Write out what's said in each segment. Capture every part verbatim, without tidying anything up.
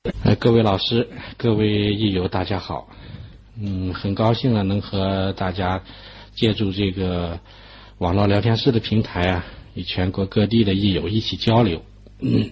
呃，各位老师，各位益友，大家好。嗯，很高兴呢，能和大家借助这个网络聊天室的平台啊，与全国各地的益友一起交流。嗯，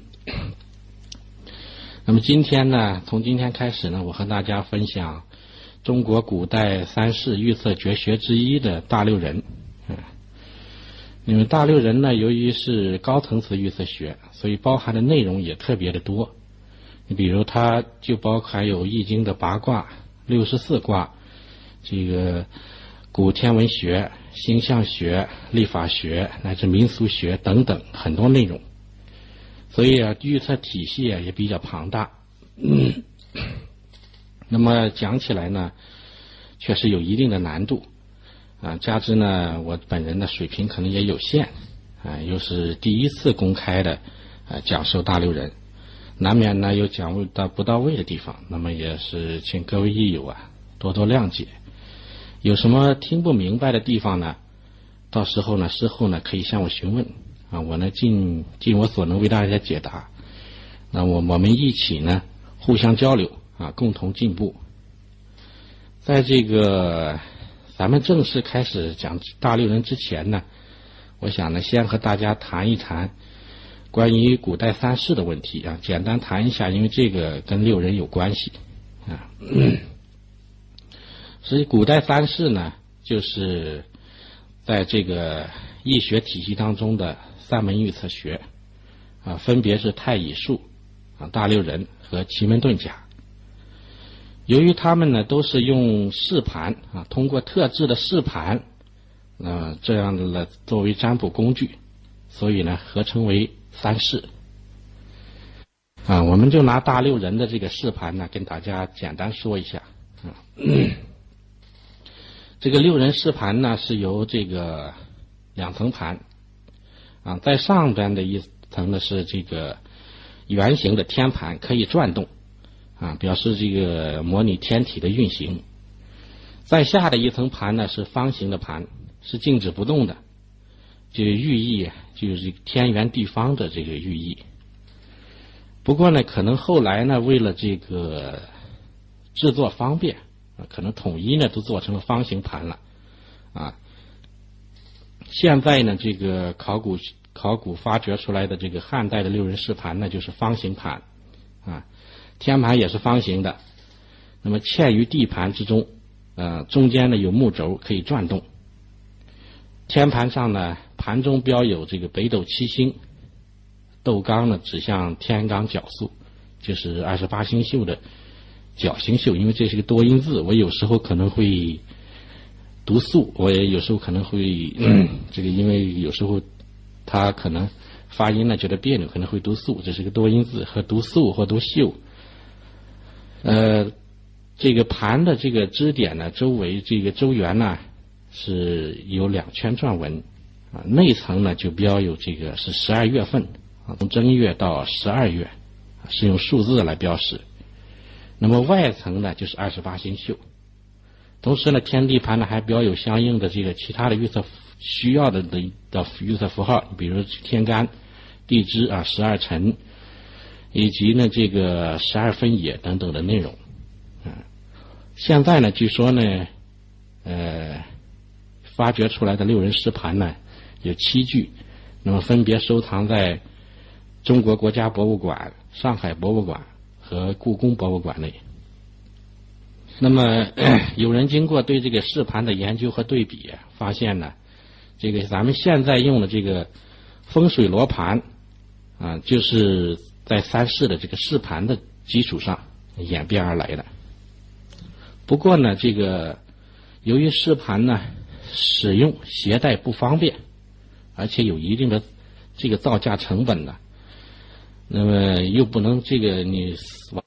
那么今天呢，从今天开始呢，我和大家分享中国古代三世预测绝学之一的大六壬。嗯，因为大六壬呢，由于是高层次预测学，所以包含的内容也特别的多。你比如它就包含有易经的八卦、六十四卦，这个古天文学、星象学、历法学乃至民俗学等等很多内容，所以啊，预测体系啊也比较庞大。嗯，那么讲起来呢，确实有一定的难度啊，加之呢，我本人的水平可能也有限啊，又是第一次公开的啊讲授大六壬。难免呢有讲到不到位的地方，那么也是请各位益友啊多多谅解。有什么听不明白的地方呢，到时候呢事后呢可以向我询问啊，我呢尽尽我所能为大家解答。那我我们一起呢互相交流啊，共同进步。在这个咱们正式开始讲大六壬之前呢，我想呢先和大家谈一谈关于古代三世的问题啊，简单谈一下，因为这个跟六壬有关系啊。嗯、所以古代三世呢，就是在这个易学体系当中的三门预测学啊，分别是太乙术啊、大六壬和奇门遁甲。由于他们呢都是用试盘啊，通过特制的试盘，呃，这样的作为占卜工具，所以呢合称为三世啊，我们就拿大六壬的这个试盘呢，跟大家简单说一下啊。嗯、这个六壬试盘呢，是由这个两层盘啊，在上边的一层呢是这个圆形的天盘，可以转动啊，表示这个模拟天体的运行。在下的一层盘呢是方形的盘，是静止不动的，这个寓意就是天圆地方的这个寓意。不过呢，可能后来呢，为了这个制作方便，可能统一呢都做成了方形盘了啊。现在呢，这个考古考古发掘出来的这个汉代的六壬试盘呢，就是方形盘啊，天盘也是方形的，那么嵌于地盘之中，呃，中间呢有木轴可以转动。天盘上呢，盘中标有这个北斗七星，斗罡呢指向天罡角宿，就是二十八星宿的角星宿。因为这是个多音字，我有时候可能会读宿，我也有时候可能会、嗯、这个因为有时候他可能发音呢觉得别扭，可能会读宿，这是个多音字，和读宿或读宿。呃，这个盘的这个支点呢，周围这个周圆呢是有两圈转纹啊，内层呢就标有这个是十二月份啊，从正月到十二月是用数字来标识。那么外层呢就是二十八星宿，同时呢天地盘呢还标有相应的这个其他的预测需要的的的预测符号，比如天干、地支啊、十二辰，以及呢这个十二分野等等的内容。嗯，现在呢据说呢，呃。发掘出来的六壬试盘呢有七具，那么分别收藏在中国国家博物馆、上海博物馆和故宫博物馆内。那么有人经过对这个试盘的研究和对比，发现呢，这个咱们现在用的这个风水罗盘啊，就是在三世的这个试盘的基础上演变而来的。不过呢，这个由于试盘呢使用携带不方便，而且有一定的这个造价成本呢，那么又不能这个你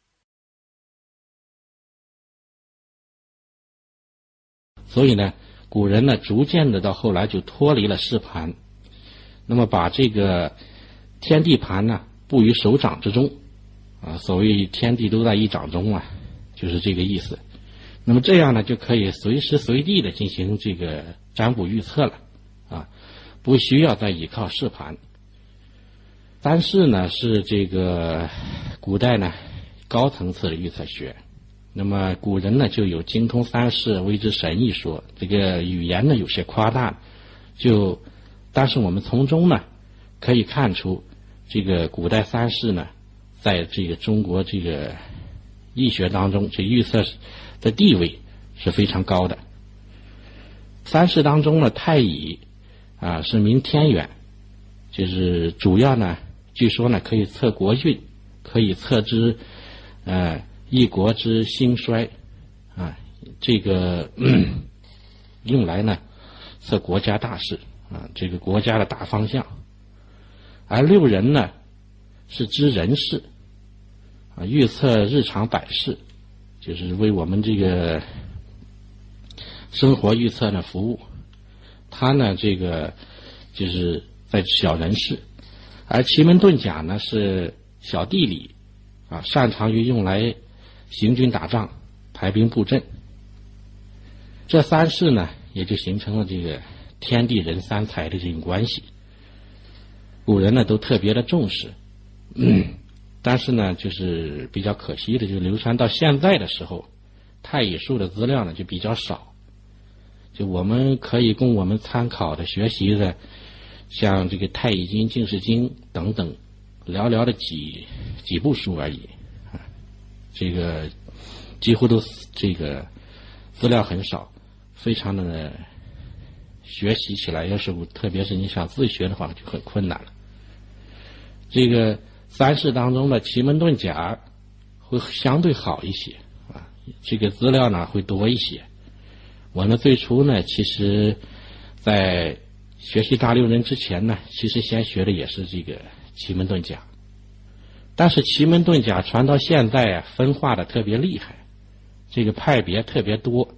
所以呢古人呢逐渐的到后来就脱离了试盘，那么把这个天地盘呢布于手掌之中啊，所谓天地都在一掌中啊，就是这个意思。那么这样呢就可以随时随地的进行这个占卜预测了啊，不需要再依靠试盘。三世呢是这个古代呢高层次的预测学。那么古人呢就有精通三世谓之神一说，这个语言呢有些夸大，就但是我们从中呢可以看出，这个古代三世呢在这个中国这个易学当中，这预测的地位是非常高的。三世当中呢，太乙啊是名天元，就是主要呢据说呢可以测国运，可以测知呃一国之兴衰啊，这个、嗯、用来呢测国家大事啊，这个国家的大方向。而六人呢是知人事啊，预测日常百事，就是为我们这个生活预测呢服务。他呢这个就是在小人事，而奇门遁甲呢是小地理啊，擅长于用来行军打仗、排兵布阵。这三世呢也就形成了这个天地人三才的这种关系。古人呢都特别的重视，嗯，但是呢就是比较可惜的，就流传到现在的时候，太乙术的资料呢就比较少，就我们可以供我们参考的学习的，像这个太乙经、净世经等等，寥寥的几几部书而已，啊，这个几乎都这个资料很少，非常的学习起来，要是特别是你想自学的话就很困难了。这个三世当中的奇门遁甲会相对好一些啊，这个资料呢会多一些。我呢最初呢其实在学习大六壬之前呢，其实先学的也是这个奇门遁甲，但是奇门遁甲传到现在啊，分化的特别厉害，这个派别特别多。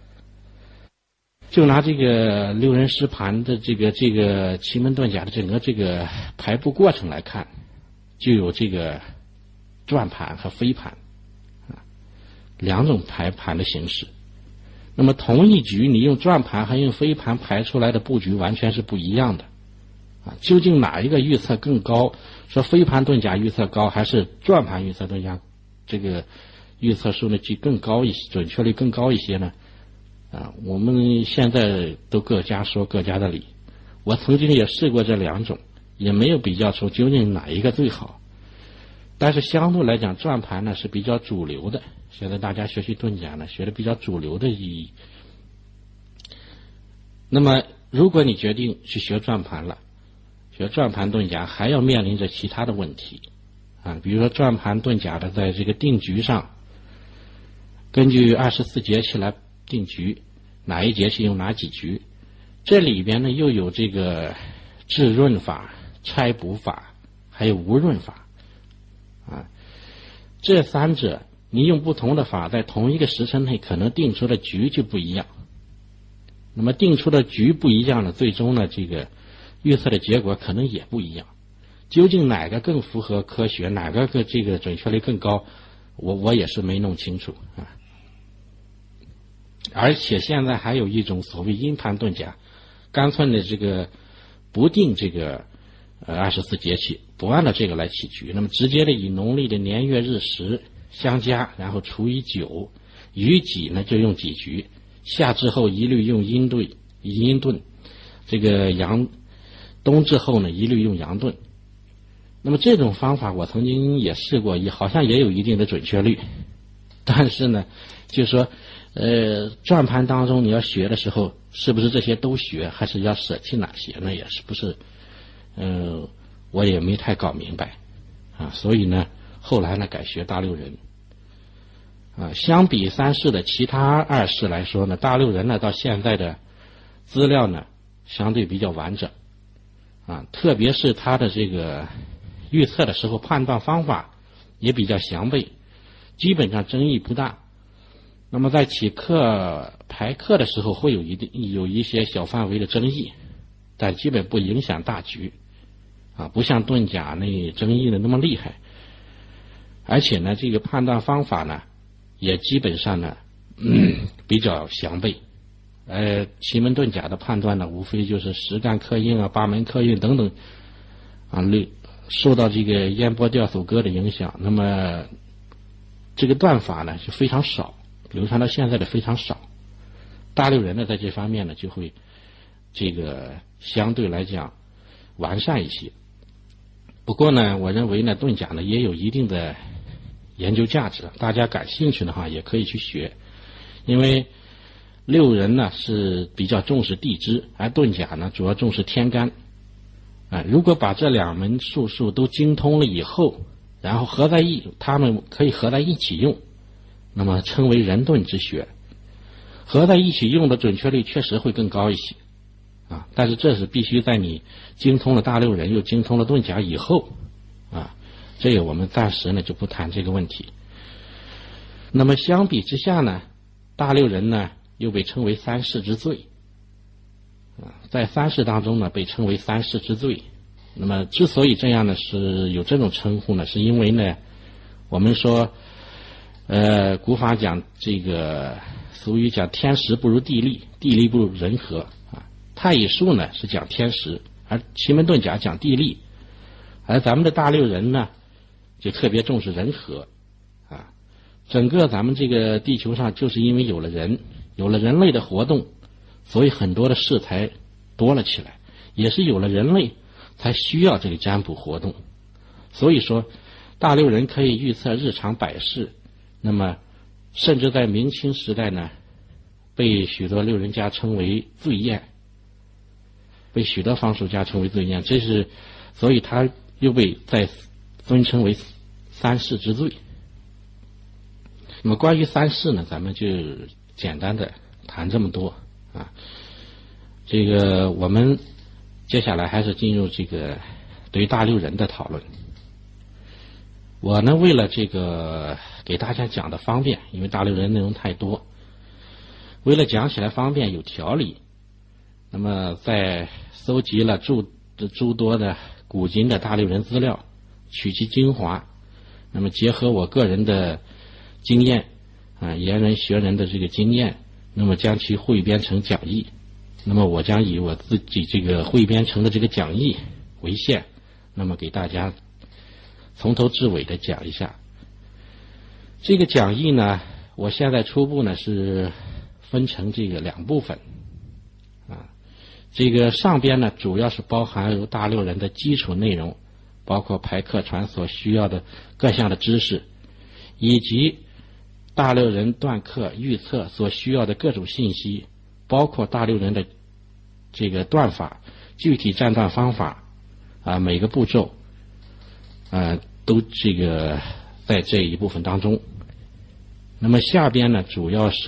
就拿这个六壬实盘的这个这个奇门遁甲的整个这个排布过程来看，就有这个转盘和飞盘啊两种排盘的形式。那么同一局你用转盘和用飞盘排出来的布局完全是不一样的啊！究竟哪一个预测更高？说飞盘遁甲预测高，还是转盘预测遁甲这个预测数呢就更高一些，准确率更高一些呢？啊，我们现在都各家说各家的理。我曾经也试过这两种，也没有比较出究竟哪一个最好。但是相对来讲，转盘呢是比较主流的。现在大家学习遁甲呢，学的比较主流的意义。那么，如果你决定去学转盘了，学转盘遁甲还要面临着其他的问题啊，比如说转盘遁甲的在这个定局上，根据二十四节气来定局，哪一节气用哪几局，这里边呢又有这个制润法、拆补法，还有无润法啊，这三者你用不同的法在同一个时辰内可能定出的局就不一样。那么定出的局不一样呢，最终呢这个预测的结果可能也不一样。究竟哪个更符合科学，哪个个这个准确率更高，我我也是没弄清楚啊。而且现在还有一种所谓阴盘遁甲，干脆的这个不定这个呃二十四节气，不按照这个来起局，那么直接的以农历的年月日时相加，然后除以九，余己呢就用己局，夏至后一律用阴兑阴遁，这个阳冬至后呢一律用阳遁。那么这种方法我曾经也试过，也好像也有一定的准确率，但是呢就是说呃，转盘当中你要学的时候，是不是这些都学，还是要舍弃哪些呢？也是不是？呃，我也没太搞明白啊。所以呢，后来呢改学大六壬啊。相比三世的其他二世来说呢，大六壬呢到现在的资料呢相对比较完整啊，特别是它的这个预测的时候判断方法也比较详备，基本上争议不大。那么在起课排课的时候会有一定有一些小范围的争议，但基本不影响大局啊，不像遁甲那争议的那么厉害。而且呢这个判断方法呢也基本上呢、嗯、比较详备。呃奇门遁甲的判断呢无非就是实干克应啊、八门克运等等啊，受到这个烟波吊叟歌的影响，那么这个断法呢就非常少，流传到现在的非常少。大六人呢在这方面呢就会这个相对来讲完善一些。不过呢，我认为呢遁甲呢也有一定的研究价值，大家感兴趣的话也可以去学。因为六人呢是比较重视地支，而遁甲呢主要重视天干。啊，如果把这两门术数都精通了以后，然后合在一，他们可以合在一起用，那么称为人遁之学。合在一起用的准确率确实会更高一些啊，但是这是必须在你精通了大六人又精通了遁甲以后啊，这个我们暂时呢就不谈这个问题。那么相比之下呢，大六人呢又被称为三世之最啊，在三世当中呢被称为三世之最。那么之所以这样呢，是有这种称呼呢，是因为呢，我们说，呃，古法讲这个俗语讲天时不如地利，地利不如人和啊。太乙术呢是讲天时，而奇门遁甲讲地利，而咱们的大六人呢就特别重视人和啊。整个咱们这个地球上就是因为有了人，有了人类的活动，所以很多的事才多了起来，也是有了人类才需要这个占卜活动。所以说大六人可以预测日常百事，那么甚至在明清时代呢被许多六人家称为醉宴，被许多方术家称为醉宴，这是所以他又被再尊称为三世之最。那么关于三世呢，咱们就简单的谈这么多啊。这个我们接下来还是进入这个对于大六人的讨论。我呢为了这个给大家讲的方便，因为大六人内容太多，为了讲起来方便有条理，那么在搜集了诸诸多的古今的大六人资料，取其精华，那么结合我个人的经验啊，言人学人的这个经验，那么将其汇编成讲义。那么我将以我自己这个汇编成的这个讲义为线，那么给大家从头至尾的讲一下。这个讲义呢，我现在初步呢是分成这个两部分啊。这个上边呢主要是包含有大六人的基础内容，包括排课传所需要的各项的知识，以及大六人断课预测所需要的各种信息，包括大六人的这个断法、具体占断方法啊，每个步骤啊都这个在这一部分当中。那么下边呢主要是